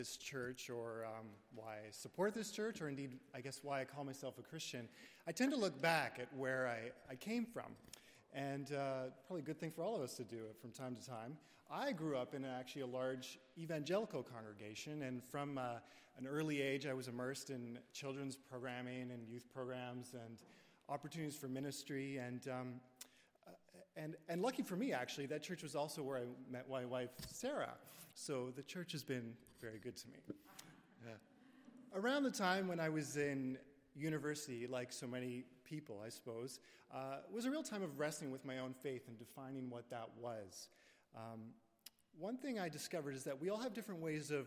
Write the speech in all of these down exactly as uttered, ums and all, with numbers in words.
this church, or um, why I support this church, or indeed, I guess, why I call myself a Christian, I tend to look back at where I, I came from. And uh, probably a good thing for all of us to do it from time to time. I grew up in actually a large evangelical congregation, and from uh, an early age, I was immersed in children's programming and youth programs and opportunities for ministry. And um, uh, and and lucky for me, actually, that church was also where I met my wife, Sarah. So the church has been very good to me. Yeah. Around the time when I was in university, like so many people, I suppose, uh, was a real time of wrestling with my own faith and defining what that was. Um, one thing I discovered is that we all have different ways of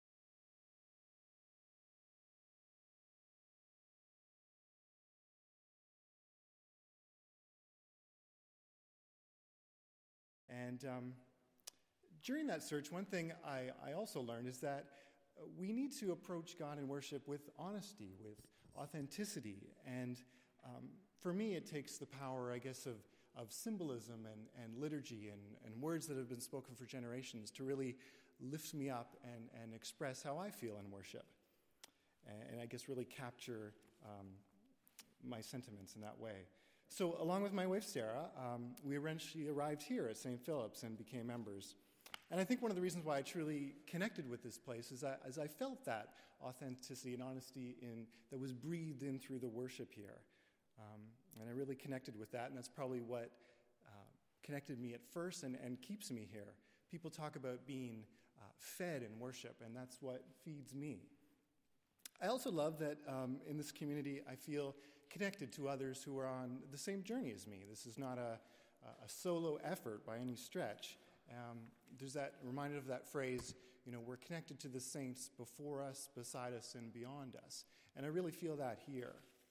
and um, during that search, one thing I, I also learned is that we need to approach God in worship with honesty, with authenticity, and um, for me, it takes the power, I guess, of, of symbolism and, and liturgy and, and words that have been spoken for generations to really lift me up and, and express how I feel in worship, and, and I guess really capture um, my sentiments in that way. So along with my wife, Sarah, um, we eventually arrived here at Saint Philip's and became members. And I think one of the reasons why I truly connected with this place is that as I felt that authenticity and honesty in, that was breathed in through the worship here. Um, and I really connected with that, and that's probably what uh, connected me at first and, and keeps me here. People talk about being uh, fed in worship, and that's what feeds me. I also love that um, in this community I feel connected to others who are on the same journey as me. This is not a, a solo effort by any stretch. Um, there's that, reminded of that phrase, you know, we're connected to the saints before us, beside us, and beyond us. And I really feel that here.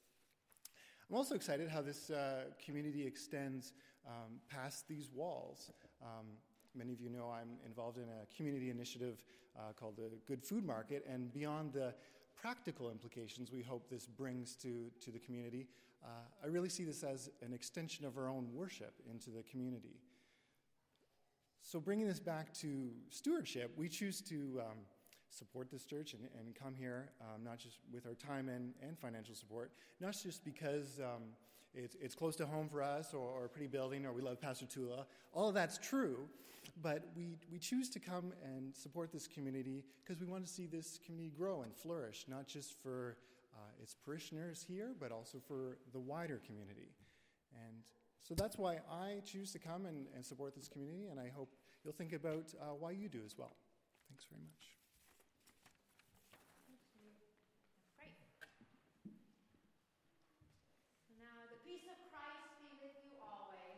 I'm also excited how this uh, community extends um, past these walls. Um, many of you know I'm involved in a community initiative uh, called the Good Food Market, and beyond the practical implications we hope this brings to, to the community, uh, I really see this as an extension of our own worship into the community. So bringing this back to stewardship, we choose to um, support this church and, and come here, um, not just with our time and, and financial support, not just because um, it's, it's close to home for us or, or a pretty building or we love Pastor Tula. All of that's true, but we, we choose to come and support this community because we want to see this community grow and flourish, not just for uh, its parishioners here, but also for the wider community. And so that's why I choose to come and, and support this community, and I hope you'll think about uh, why you do as well. Thanks very much. Great. So now the peace of Christ